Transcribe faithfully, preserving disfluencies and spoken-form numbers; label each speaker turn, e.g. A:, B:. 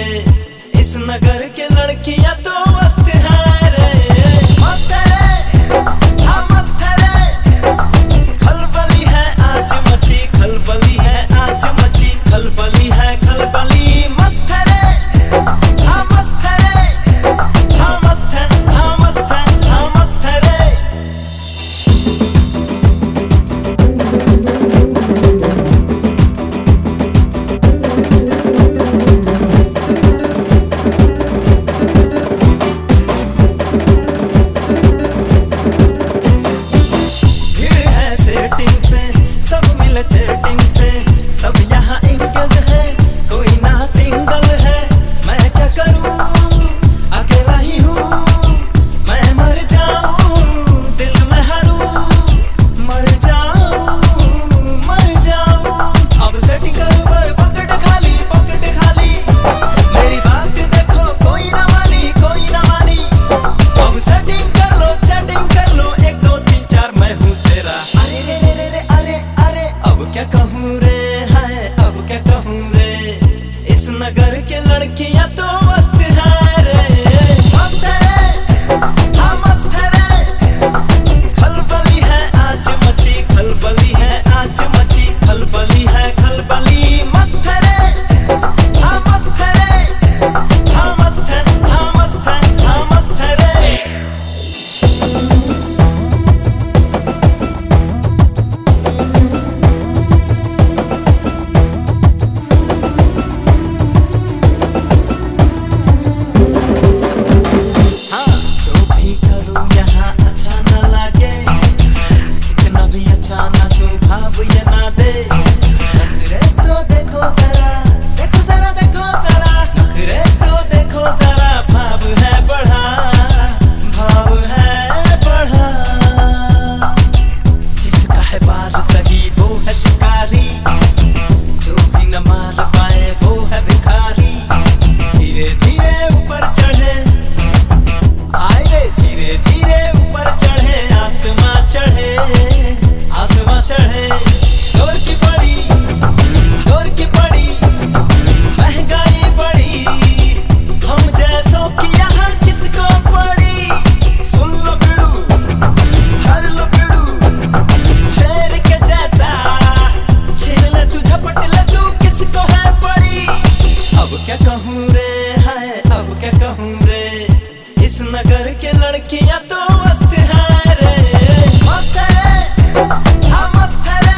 A: इस नगर के लड़कियां तो मस्त है रे, मस्त है रे, हाँ मस्त है रे। खलबली है आज मची, खलबली है आज मची, खलबली है खलबली। मस्त है रे, हाँ मस्त है रे, हाँ मस्त है, हाँ मस्त है, हाँ मस्त है रे। सब मिले चैटिंग पे, सब यहाँ इंगेज है, कोई ना सिंगल है। मैं क्या करूँ अकेला ही हूँ, मैं मर जाऊँ दिल में हरूँ, मर जाऊँ मर जाऊँ। अब सेटिंग करूँ पर पॉकेट खाली, पॉकेट खाली। मेरी बात देखो कोई ना मानी, कोई ना मानी। अब सेटिंग कर लो, चैटिंग कर लो, एक दो तीन चार मैं हूँ तेरा। अरे रे रे रे रे अरे अरे अब क्या कहूँ रे, है अब क्या कहूँ रे। इस नगर के लड़कियां तो मस्त है रे, मस्त है रे, हाँ मस्त है रे। खलबली है आज मची, खलबली है आज मची, खलबली है खलबली। मस्त है रे, हाँ मस्त है रे, हाँ मस्त है, हाँ मस्त है, हाँ मस्त है रे। भाव ये ना दे नखरे तो देखो जरा, देखो जरा देखो जरा, नखरे तो देखो जरा। भाव है बढ़ा, भाव है बढ़ा। जिसका है बार सही वो है शिकारी, जो भी न मार पाए वो है भिखारी। धीरे धीरे ऊपर चढ़े, आए रे धीरे धीरे ऊपर चढ़े, आसमां चढ़े आसमां चढ़े। जोर की पड़ी, जोर की पड़ी, महंगाई बढ़ी, हम जैसों की यहाँ किसको पड़ी। सुन लो बिड़ू, हर लो बिड़ू, शेर के जैसा छीन ले तू, झपट ले तू, किसको है पड़ी। अब क्या कहूँ रे, है अब क्या कहूँ रे। इस नगर के लड़कियां तो मस्त है रे, मस्त है रे, हाँ मस्त है रे।